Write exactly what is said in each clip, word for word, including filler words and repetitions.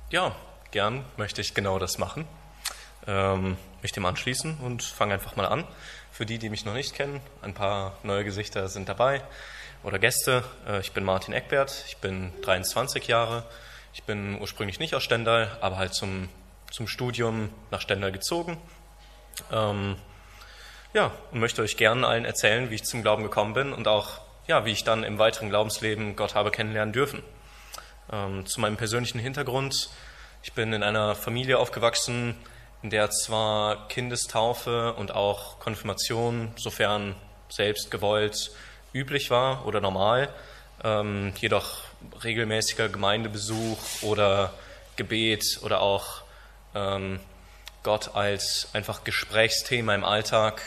Ja, gern möchte ich genau das machen. Ähm, mich dem anschließen und fange einfach mal an. Für die, die mich noch nicht kennen, ein paar neue Gesichter sind dabei oder Gäste. Äh, ich bin Martin Eckbert, ich bin dreiundzwanzig Jahre. Ich bin ursprünglich nicht aus Stendal, aber halt zum, zum Studium nach Stendal gezogen. Ähm, ja, und möchte euch gern allen erzählen, wie ich zum Glauben gekommen bin und auch, ja, wie ich dann im weiteren Glaubensleben Gott habe kennenlernen dürfen. Ähm, zu meinem persönlichen Hintergrund: Ich bin in einer Familie aufgewachsen, in der zwar Kindestaufe und auch Konfirmation, sofern selbst gewollt, üblich war oder normal, ähm, jedoch regelmäßiger Gemeindebesuch oder Gebet oder auch ähm, Gott als einfach Gesprächsthema im Alltag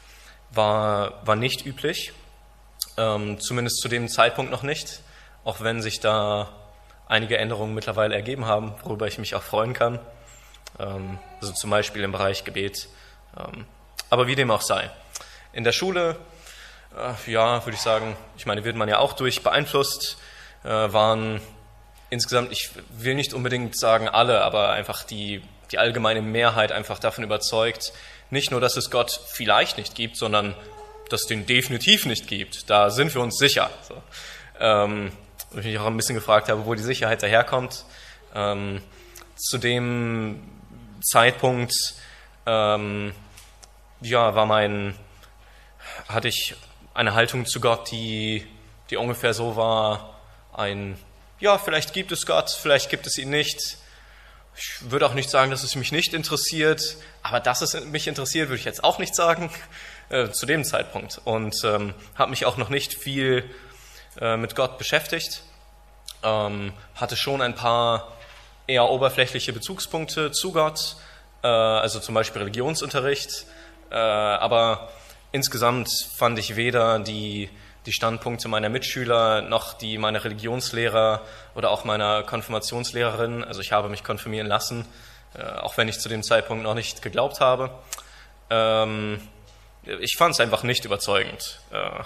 war, war nicht üblich, ähm, zumindest zu dem Zeitpunkt noch nicht, auch wenn sich da einige Änderungen mittlerweile ergeben haben, worüber ich mich auch freuen kann. Ähm, also zum Beispiel im Bereich Gebet. Ähm, aber wie dem auch sei. In der Schule, äh, ja, würde ich sagen, ich meine, wird man ja auch durch beeinflusst, äh, waren insgesamt, ich will nicht unbedingt sagen alle, aber einfach die, die allgemeine Mehrheit einfach davon überzeugt, nicht nur, dass es Gott vielleicht nicht gibt, sondern dass es den definitiv nicht gibt. Da sind wir uns sicher. So. Ähm, und ich mich auch ein bisschen gefragt habe, wo die Sicherheit daherkommt. Ähm, zu dem Zeitpunkt ähm, ja, war mein, hatte ich eine Haltung zu Gott, die, die ungefähr so war, ein, ja, vielleicht gibt es Gott, vielleicht gibt es ihn nicht. Ich würde auch nicht sagen, dass es mich nicht interessiert, aber dass es mich interessiert, würde ich jetzt auch nicht sagen, äh, zu dem Zeitpunkt. Und ähm, habe mich auch noch nicht viel äh, mit Gott beschäftigt, ähm, hatte schon ein paar eher oberflächliche Bezugspunkte zu Gott, äh, also zum Beispiel Religionsunterricht, äh, aber insgesamt fand ich weder die, die Standpunkte meiner Mitschüler noch die meiner Religionslehrer oder auch meiner Konfirmationslehrerin, also ich habe mich konfirmieren lassen, äh, auch wenn ich zu dem Zeitpunkt noch nicht geglaubt habe. Ähm, ich fand es einfach nicht überzeugend. Äh,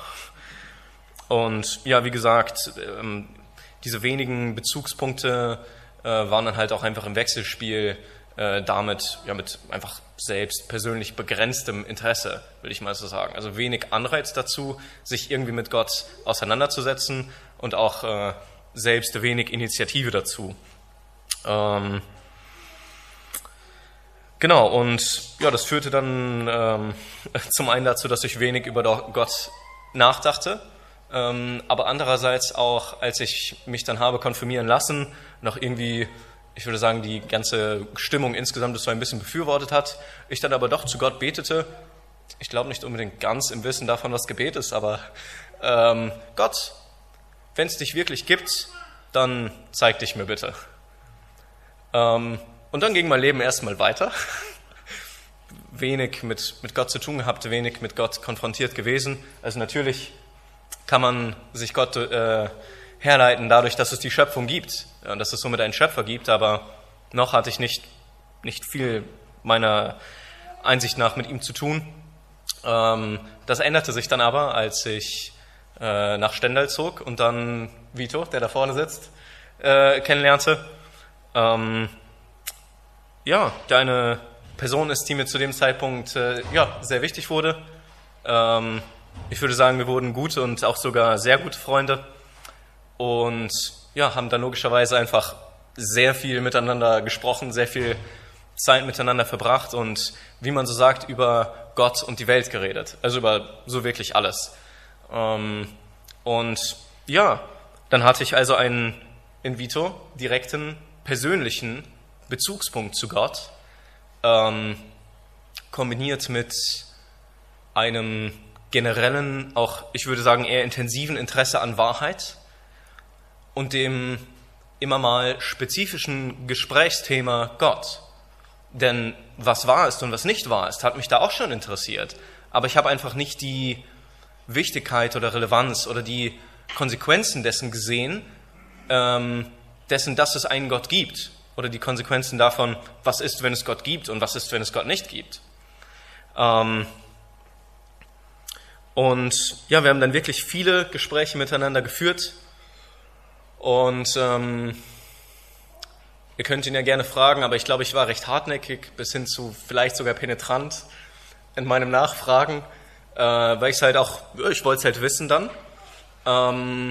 und ja, wie gesagt, ähm, diese wenigen Bezugspunkte äh, waren dann halt auch einfach im Wechselspiel äh, damit, ja, mit einfach selbst persönlich begrenztem Interesse, will ich mal so sagen. Also wenig Anreiz dazu, sich irgendwie mit Gott auseinanderzusetzen und auch äh, selbst wenig Initiative dazu. Ähm, genau, und ja, das führte dann ähm, zum einen dazu, dass ich wenig über Gott nachdachte, ähm, aber andererseits auch, als ich mich dann habe konfirmieren lassen, noch irgendwie, ich würde sagen, die ganze Stimmung insgesamt das so ein bisschen befürwortet hat, ich dann aber doch zu Gott betete. Ich glaube nicht unbedingt ganz im Wissen davon, was Gebet ist, aber ähm, Gott, wenn es dich wirklich gibt, dann zeig dich mir bitte. Ähm, und dann ging mein Leben erstmal weiter. Wenig mit, mit Gott zu tun gehabt, wenig mit Gott konfrontiert gewesen. Also natürlich kann man sich Gott äh, herleiten dadurch, dass es die Schöpfung gibt und dass es somit einen Schöpfer gibt, aber noch hatte ich nicht, nicht viel meiner Einsicht nach mit ihm zu tun. Ähm, das änderte sich dann aber, als ich äh, nach Stendal zog und dann Vito, der da vorne sitzt, äh, kennenlernte. Ähm, ja, der eine Person ist, die mir zu dem Zeitpunkt äh, ja, sehr wichtig wurde. Ähm, ich würde sagen, wir wurden gute und auch sogar sehr gute Freunde. Und ja, haben dann logischerweise einfach sehr viel miteinander gesprochen, sehr viel Zeit miteinander verbracht und, wie man so sagt, über Gott und die Welt geredet. Also über so wirklich alles. Ähm, und ja, dann hatte ich also einen in Vito direkten, persönlichen Bezugspunkt zu Gott, ähm, kombiniert mit einem generellen, auch ich würde sagen eher intensiven Interesse an Wahrheit und dem immer mal spezifischen Gesprächsthema Gott. Denn was wahr ist und was nicht wahr ist, hat mich da auch schon interessiert. Aber ich habe einfach nicht die Wichtigkeit oder Relevanz oder die Konsequenzen dessen gesehen, ähm, dessen, dass es einen Gott gibt. Oder die Konsequenzen davon, was ist, wenn es Gott gibt und was ist, wenn es Gott nicht gibt. Ähm, und ja, wir haben dann wirklich viele Gespräche miteinander geführt. Und ähm, Ihr könnt ihn ja gerne fragen, aber ich glaube, ich war recht hartnäckig, bis hin zu vielleicht sogar penetrant in meinem Nachfragen, äh, weil ich es halt auch, ich wollte es halt wissen dann. Ähm,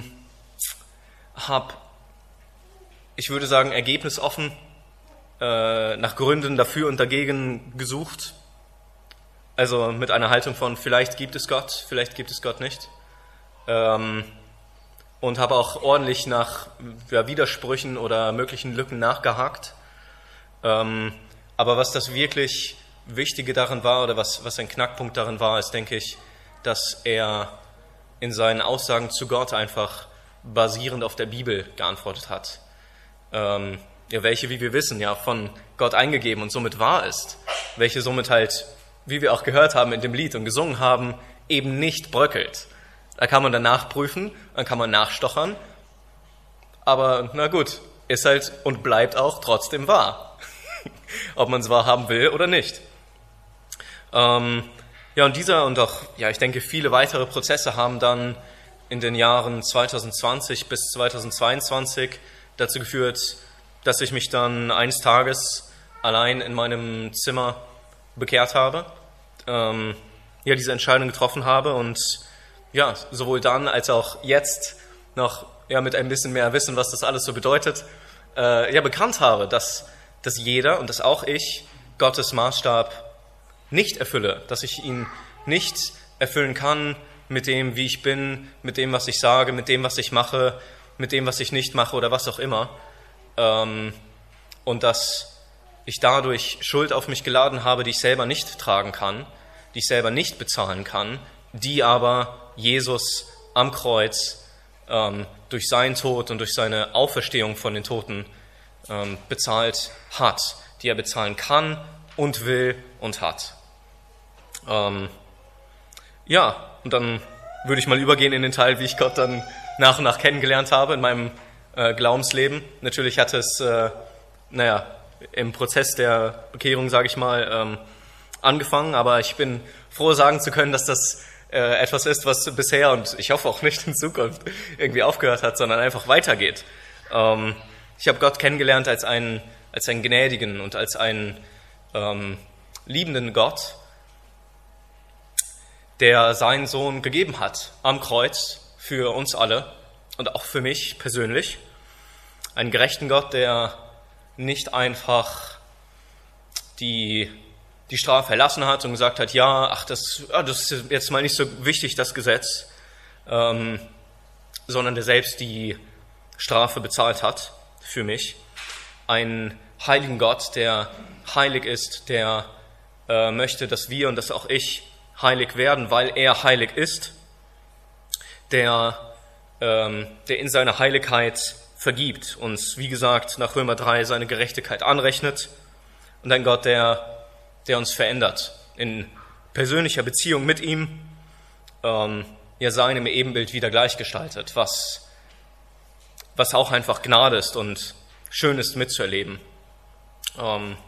hab, ich würde sagen, ergebnisoffen äh, nach Gründen dafür und dagegen gesucht. Also mit einer Haltung von, vielleicht gibt es Gott, vielleicht gibt es Gott nicht. Ähm, und habe auch ordentlich nach ja, Widersprüchen oder möglichen Lücken nachgehakt. Ähm, aber was das wirklich Wichtige darin war, oder was, was ein Knackpunkt darin war, ist, denke ich, dass er in seinen Aussagen zu Gott einfach basierend auf der Bibel geantwortet hat. Ähm, ja, welche, wie wir wissen, ja von Gott eingegeben und somit wahr ist. Welche somit halt, wie wir auch gehört haben in dem Lied und gesungen haben, eben nicht bröckelt. Da kann man dann nachprüfen, dann kann man nachstochern. Aber na gut, ist halt und bleibt auch trotzdem wahr. Ob man es wahrhaben will oder nicht. Ähm, ja, und dieser und auch, ja, ich denke, viele weitere Prozesse haben dann in den Jahren zwanzig zwanzig bis zwanzig zweiundzwanzig dazu geführt, dass ich mich dann eines Tages allein in meinem Zimmer bekehrt habe, ähm, ja, diese Entscheidung getroffen habe und ja, sowohl dann als auch jetzt noch ja, mit ein bisschen mehr Wissen, was das alles so bedeutet, äh, ja, bekannt habe, dass, dass jeder und dass auch ich Gottes Maßstab nicht erfülle, dass ich ihn nicht erfüllen kann mit dem, wie ich bin, mit dem, was ich sage, mit dem, was ich mache, mit dem, was ich nicht mache oder was auch immer. Ähm, und dass ich dadurch Schuld auf mich geladen habe, die ich selber nicht tragen kann, die ich selber nicht bezahlen kann, die aber Jesus am Kreuz ähm, durch seinen Tod und durch seine Auferstehung von den Toten ähm, bezahlt hat, die er bezahlen kann und will und hat. Ähm, ja, und dann würde ich mal übergehen in den Teil, wie ich Gott dann nach und nach kennengelernt habe in meinem äh, Glaubensleben. Natürlich hat es, äh, naja, im Prozess der Bekehrung, sage ich mal, ähm, angefangen, aber ich bin froh, sagen zu können, dass das äh, etwas ist, was bisher und ich hoffe auch nicht in Zukunft irgendwie aufgehört hat, sondern einfach weitergeht. Ähm, ich habe Gott kennengelernt als einen, als einen gnädigen und als einen ähm, liebenden Gott, der seinen Sohn gegeben hat am Kreuz für uns alle und auch für mich persönlich. Einen gerechten Gott, der nicht einfach die, die Strafe erlassen hat und gesagt hat, ja, ach, das, ja, das ist jetzt mal nicht so wichtig, das Gesetz, ähm, sondern der selbst die Strafe bezahlt hat für mich. Einen heiligen Gott, der heilig ist, der äh, möchte, dass wir und dass auch ich heilig werden, weil er heilig ist, der, ähm, der in seiner Heiligkeit vergibt, uns, wie gesagt, nach Römer drei seine Gerechtigkeit anrechnet und ein Gott, der, der uns verändert in persönlicher Beziehung mit ihm, ähm, ja seinem Ebenbild wieder gleichgestaltet, was, was auch einfach Gnade ist und schön ist mitzuerleben. Ähm,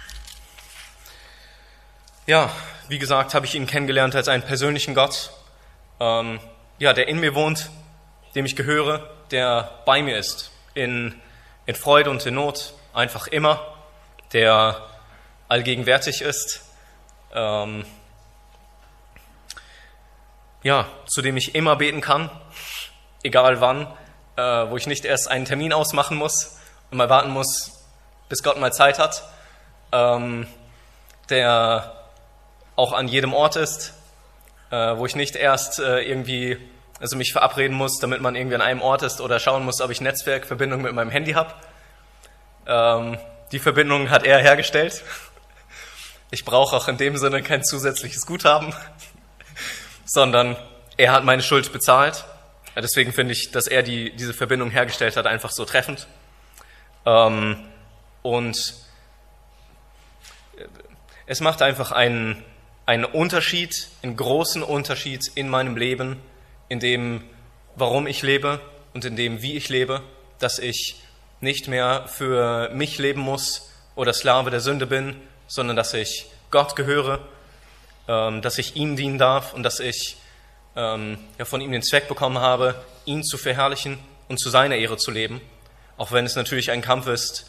ja, wie gesagt, habe ich ihn kennengelernt als einen persönlichen Gott, ähm, ja, der in mir wohnt, dem ich gehöre, der bei mir ist, in, in Freude und in Not, einfach immer, der allgegenwärtig ist, ähm, ja, zu dem ich immer beten kann, egal wann, äh, wo ich nicht erst einen Termin ausmachen muss und mal warten muss, bis Gott mal Zeit hat, ähm, der auch an jedem Ort ist, äh, wo ich nicht erst äh, irgendwie, also mich verabreden muss, damit man irgendwie an einem Ort ist oder schauen muss, ob ich Netzwerkverbindung mit meinem Handy habe. Ähm, die Verbindung hat er hergestellt. Ich brauche auch in dem Sinne kein zusätzliches Guthaben, sondern er hat meine Schuld bezahlt. Ja, deswegen finde ich, dass er die, diese Verbindung hergestellt hat, einfach so treffend. Ähm, und es macht einfach einen Ein Unterschied, einen großen Unterschied in meinem Leben, in dem, warum ich lebe und in dem, wie ich lebe, dass ich nicht mehr für mich leben muss oder Sklave der Sünde bin, sondern dass ich Gott gehöre, ähm, dass ich ihm dienen darf und dass ich ähm, ja, von ihm den Zweck bekommen habe, ihn zu verherrlichen und zu seiner Ehre zu leben, auch wenn es natürlich ein Kampf ist,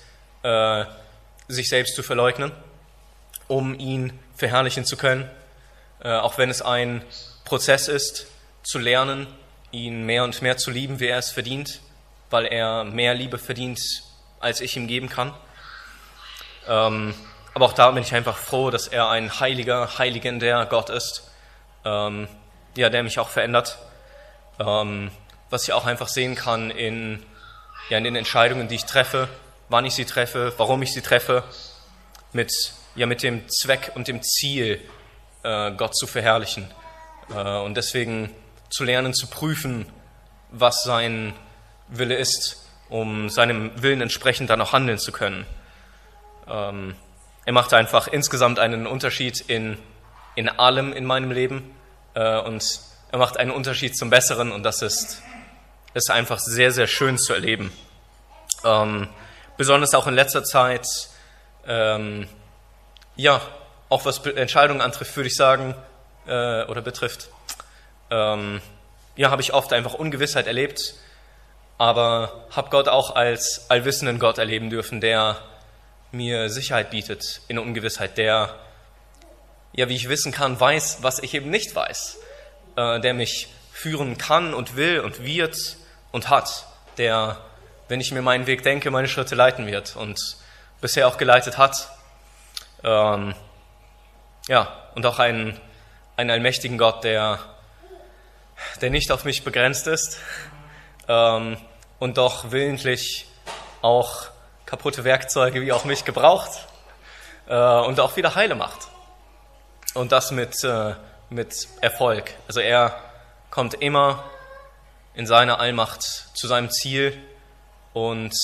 äh, sich selbst zu verleugnen, um ihn verherrlichen zu können, äh, auch wenn es ein Prozess ist, zu lernen, ihn mehr und mehr zu lieben, wie er es verdient, weil er mehr Liebe verdient, als ich ihm geben kann. Ähm, aber auch da bin ich einfach froh, dass er ein heiliger, heiligender Gott ist, ähm, ja, der mich auch verändert, ähm, was ich auch einfach sehen kann in, ja, in den Entscheidungen, die ich treffe, wann ich sie treffe, warum ich sie treffe, mit, ja, mit dem Zweck und dem Ziel, äh, Gott zu verherrlichen. Äh, und deswegen zu lernen, zu prüfen, was sein Wille ist, um seinem Willen entsprechend dann auch handeln zu können. Ähm, er macht einfach insgesamt einen Unterschied in, in allem in meinem Leben, äh, und er macht einen Unterschied zum Besseren, und das ist, ist einfach sehr, sehr schön zu erleben. Ähm, besonders auch in letzter Zeit, ähm, ja, auch was Entscheidungen antrifft, würde ich sagen, äh, oder betrifft, ähm, ja, habe ich oft einfach Ungewissheit erlebt, aber habe Gott auch als allwissenden Gott erleben dürfen, der mir Sicherheit bietet in Ungewissheit, der, ja, wie ich wissen kann, weiß, was ich eben nicht weiß, äh, der mich führen kann und will und wird und hat, der, wenn ich mir meinen Weg denke, meine Schritte leiten wird und bisher auch geleitet hat. Ähm, ja, und auch einen, einen allmächtigen Gott, der, der nicht auf mich begrenzt ist, ähm, und doch willentlich auch kaputte Werkzeuge wie auch mich gebraucht, äh, und auch wieder heile macht. Und das mit, äh, mit Erfolg. Also er kommt immer in seiner Allmacht zu seinem Ziel, und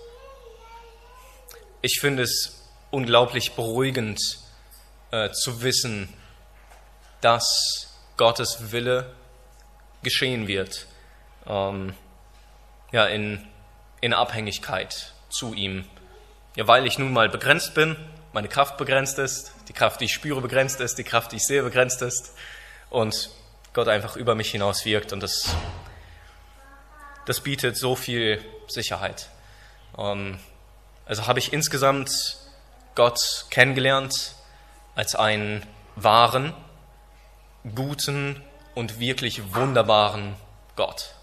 ich finde es unglaublich beruhigend, äh, zu wissen, dass Gottes Wille geschehen wird, ähm, ja, in, in Abhängigkeit zu ihm. Ja, weil ich nun mal begrenzt bin, meine Kraft begrenzt ist, die Kraft, die ich spüre, begrenzt ist, die Kraft, die ich sehe, begrenzt ist, und Gott einfach über mich hinaus wirkt, und das, das bietet so viel Sicherheit. Ähm, also habe ich insgesamt Gott kennengelernt als einen wahren, guten und wirklich wunderbaren Gott.